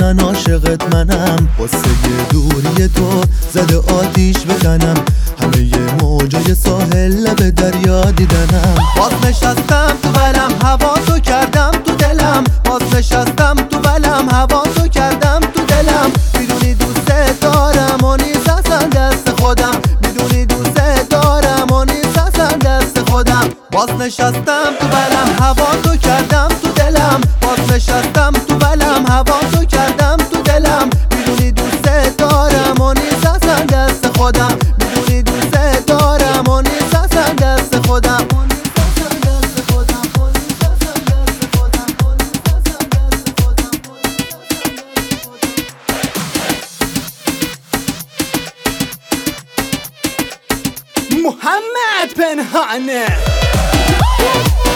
من عاشقت منم، قصه دوری تو زده آتیش به تنم، همه موجای ساحل لب دریا دیدنم. باز نشستم تو ولم، هوا تو کردم تو دلم، باز نشستم تو ولم، هوا تو کردم تو دلم. میدونی دوست دارم و نیست اصلا دست خودم، میدونی دوست دارم و نیست اصلا دست خودم. باز نشستم تو ولم، هوا تو کردم تو دلم، باز نشستم تو ولم، هوا تو کردم تو دلم. میدونی دوست دارم و نیست اصلا دست خودم، میدونی دوست دارم و نیست اصلا دست خودم. محمد پنهانه